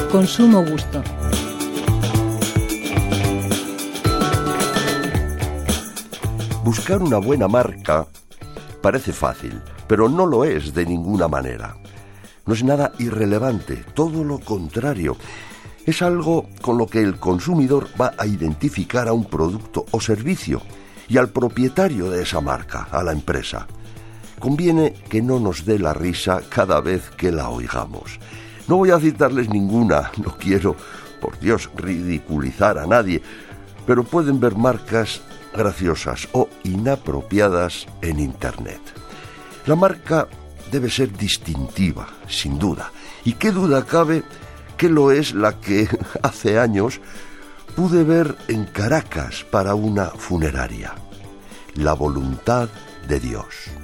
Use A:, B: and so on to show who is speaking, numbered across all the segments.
A: Consumo Gusto.
B: Buscar una buena marca parece fácil, pero no lo es de ninguna manera. No es nada irrelevante, todo lo contrario. Es algo con lo que el consumidor va a identificar a un producto o servicio y al propietario de esa marca, a la empresa. Conviene que no nos dé la risa cada vez que la oigamos. No voy a citarles ninguna, no quiero, por Dios, ridiculizar a nadie, pero pueden ver marcas graciosas o inapropiadas en Internet. La marca debe ser distintiva, sin duda. ¿Y qué duda cabe que lo es la que hace años pude ver en Caracas para una funeraria? La voluntad de Dios.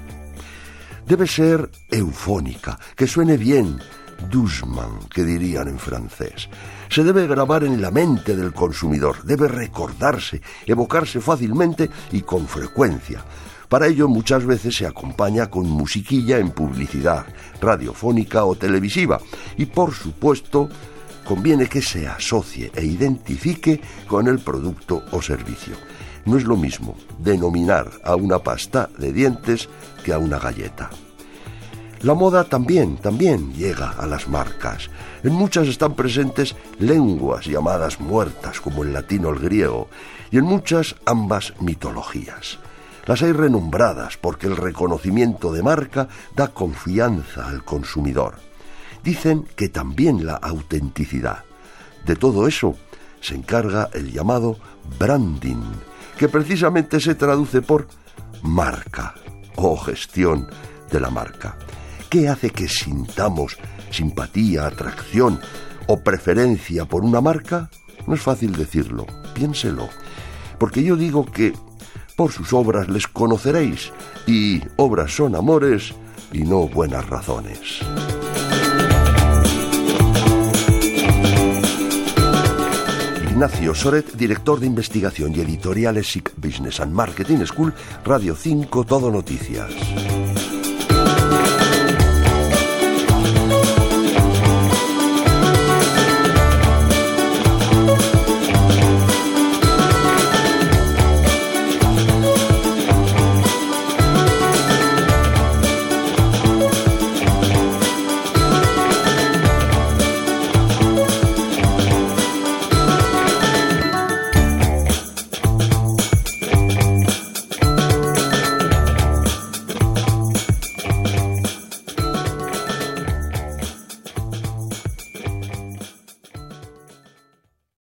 B: Debe ser eufónica, que suene bien, doucement, que dirían en francés. Se debe grabar en la mente del consumidor, debe recordarse, evocarse fácilmente y con frecuencia. Para ello muchas veces se acompaña con musiquilla en publicidad, radiofónica o televisiva. Y por supuesto, conviene que se asocie e identifique con el producto o servicio. No es lo mismo denominar a una pasta de dientes que a una galleta. La moda también llega a las marcas. En muchas están presentes lenguas llamadas muertas, como el latín o el griego, y en muchas ambas mitologías. Las hay renombradas porque el reconocimiento de marca da confianza al consumidor. Dicen que también la autenticidad. De todo eso se encarga el llamado branding, que precisamente se traduce por marca o gestión de la marca. ¿Qué hace que sintamos simpatía, atracción o preferencia por una marca? No es fácil decirlo, piénselo. Porque yo digo que por sus obras les conoceréis, y obras son amores y no buenas razones. Ignacio Soret, director de investigación y editoriales SIC Business and Marketing School, Radio 5 Todo Noticias.